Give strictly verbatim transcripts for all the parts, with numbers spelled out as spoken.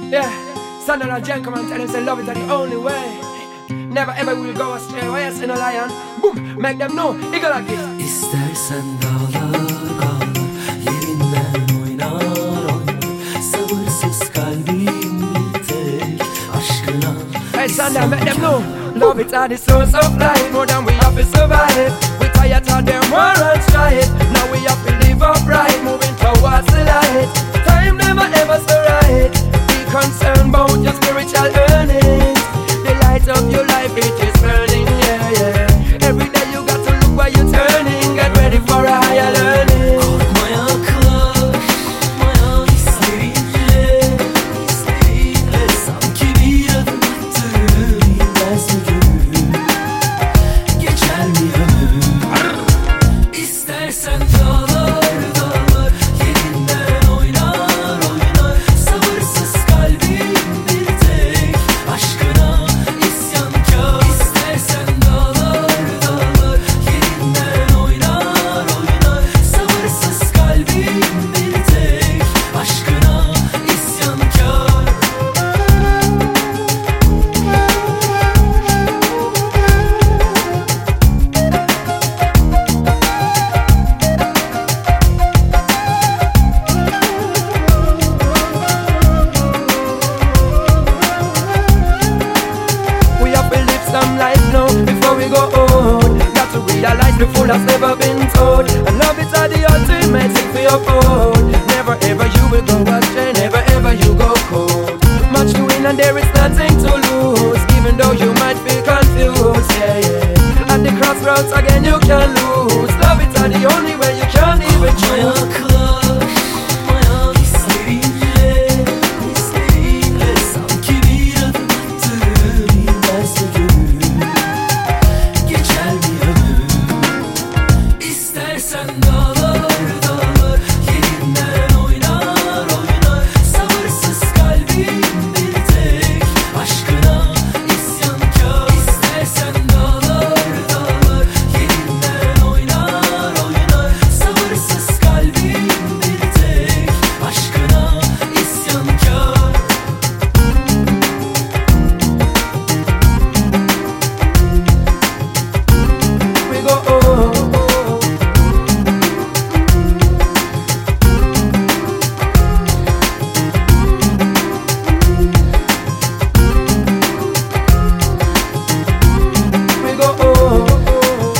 Yeah, son of a gentleman tell him say love is the only way. Never ever will go astray. Why you sin a lion? Boom, make them know. It go like this. İstersen dağlar dağlar, yerinden oynar oynar. Sabırsız kalbim bir tek aşkına. Hey son, now make them know. Love it are the source of life. More than we have to survive. We tired of them war and strife. Now we have to live upright, moving towards the light. Time never ever so right. Be concerned about your spiritual earnings. The light of your life, it is burning, yeah, yeah. Every day you got to look where you're turning. Get ready for a higher learning. Korkma yaklaşmaya, hislerinle, hislerinle. Sanki bir adım attım, inmez mi gönül? Geçer mi ömür? İstersen dağlar dağlar, yerinden oynar oynar. Sabırsız kalbim bir tek aşkına isyankar. İstersen dağlar dağlar, yerinden oynar oynar. Sabırsız kalbim bir tek aşkına isyankar. We have to live some life now before we go old. Got to realize the fool has never been told. And love is the ultimate thing for your own. Never ever you will go astray, never ever you go cold. Much to win and there is nothing to lose. Even though you might feel confused, yeah, yeah. At the crossroads again you can lose. Love is the only way you can even choose. Yaklaşmaya, hislerinle, hislerinle. Sanki bir adım attım, inmez mi gönül? Geçer mi ömür? İstersen dağlar dağlar, yerinden oynar oynar. Sabırsız kalbim bir tek aşkına isyankar. İstersen dağlar dağlar, yerinden oynar oynar. Sabırsız kalbim bir tek aşkına isyankar. We go oh, oh, oh. We go oh, oh, oh.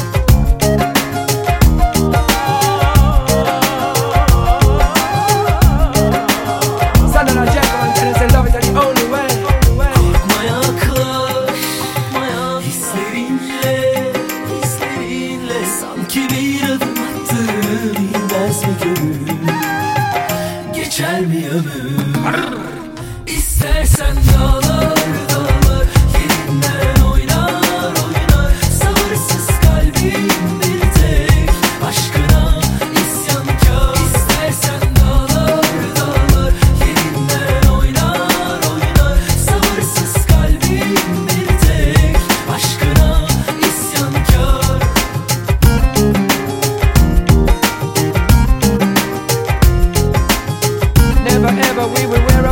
Son of a gentleman tell him say love is the only way. Korkma yaklaşmaya, hislerinle, hislerinle. Sanki bir adım attım, inmez mi gönül? Geçer mi ömür? İstersen dağlar dağlar, yerinden oynar oynar. Sabırsız kalbim bir tek aşkına isyankar. İstersen dağlar dağlar, yerinden oynar oynar. Sabırsız kalbim bir tek aşkına isyankar. Never ever we will wear